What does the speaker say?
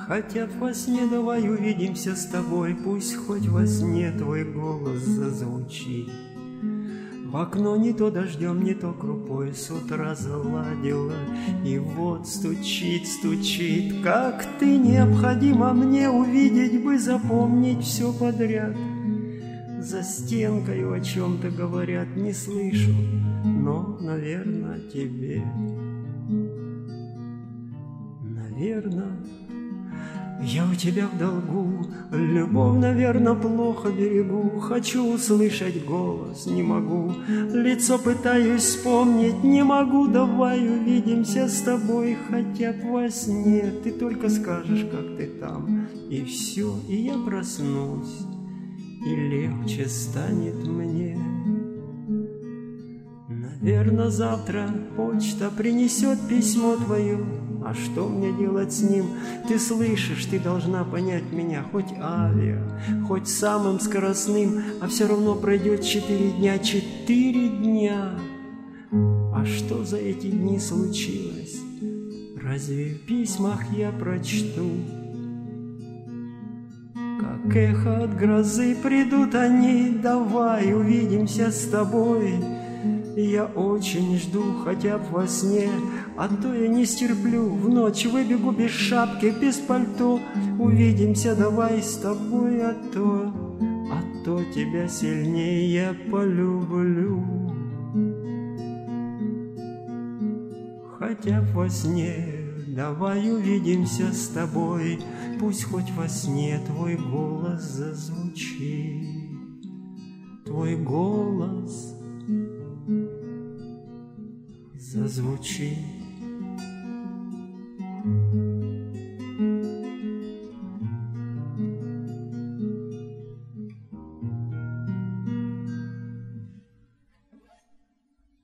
Хотя во сне давай увидимся с тобой, пусть хоть во сне твой голос зазвучит. В окно не то дождем, не то крупой с утра заладила, и вот стучит, стучит, как ты необходимо мне увидеть бы, запомнить все подряд. За стенкой о чем-то говорят, не слышу, но, наверное, тебе. Наверное, я у тебя в долгу, любовь, наверное, плохо берегу. Хочу услышать голос, не могу, лицо пытаюсь вспомнить, не могу. Давай увидимся с тобой хотя бы во сне. Ты только скажешь, как ты там, и все, и я проснусь, и легче станет мне. Наверное, завтра почта принесет письмо твое. А что мне делать с ним? Ты слышишь, ты должна понять меня. Хоть авиа, хоть самым скоростным, а все равно пройдет 4 дня, 4 дня. А что за эти дни случилось? Разве в письмах я прочту? Как эхо от грозы придут они. Давай увидимся с тобой. Я очень жду, хотя бы во сне, а то я не стерплю. В ночь выбегу без шапки, без пальто. Увидимся давай с тобой, а то тебя сильнее я полюблю. Хотя бы во сне давай увидимся с тобой, пусть хоть во сне твой голос зазвучит. Твой голос зазвучит.